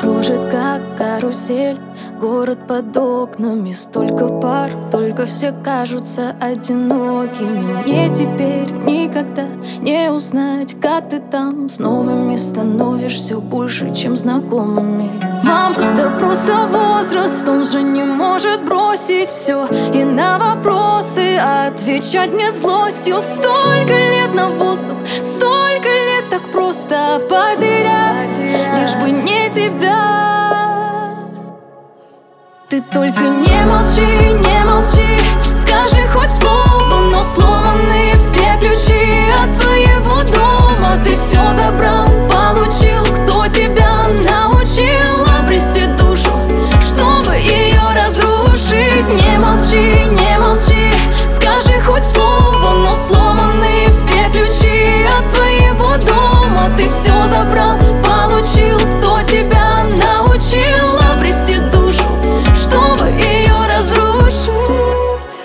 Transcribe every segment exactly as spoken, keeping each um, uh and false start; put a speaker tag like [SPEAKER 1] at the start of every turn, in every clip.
[SPEAKER 1] Кружит как карусель, город под окнами, столько пар, только все кажутся одинокими. Мне теперь никогда не узнать, как ты там с новыми становишься больше, чем знакомыми. Мам, да просто возраст, он же не может бросить все и на вопросы отвечать мне злостью. Столько лет на воздух, столько лет так просто потерять, потерять. Лишь бы не тебя. Ты только не молчи, не молчи, скажи хоть слово, но сломаны все ключи от твоего дома. Ты все забрал, получил, кто тебя научил обрести душу, чтобы ее разрушить. Не молчи, не молчи, скажи хоть слово, но сломаны все ключи от твоего дома. Ты все забрал, получил, кто тебя научил обрести душу, чтобы ее разрушить.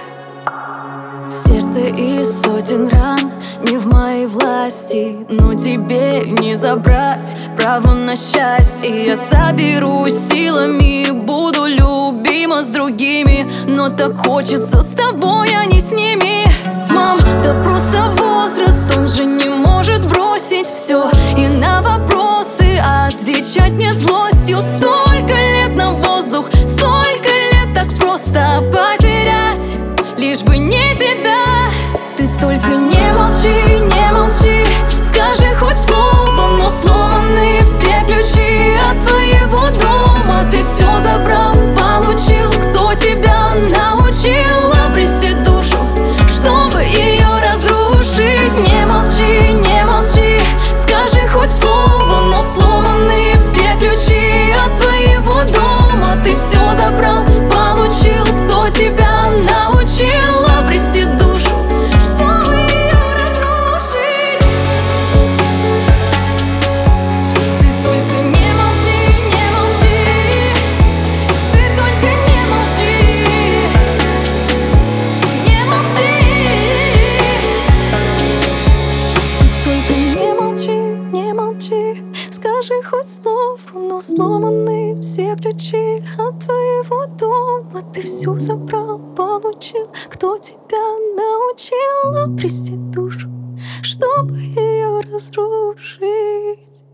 [SPEAKER 1] Сердце из сотен ран не в моей власти, но тебе не забрать право на счастье. Я соберусь силами, буду любима с другими, но так хочется с тобой, а не с ними. Мам, да просто возраст, он же не может бросить все и на вопросы отвечать мне злостью. Столько лет на воздух, столько лет так просто потерять, лишь бы не тебя. Ты только не молчи, не молчи, скажи хоть слово, но сломаны все ключи от твоего дома. Ты все забрал, получил, кто тебя научил обрести душу, чтобы ее разрушить. Не молчи, не молчи, скажи хоть слово, но сломаны все ключи от твоего дома. Ты все забрал, получил, кто тебя научил обрести душу, чтобы ее разрушить. Ты только не молчи, не молчи, ты только не молчи, не молчи. Ты только не молчи, не молчи, скажи хоть слово, но сломаны все ключи от твоего дома. Ты все забрал, получил, кто тебя научил обрести душу, чтобы ее разрушить.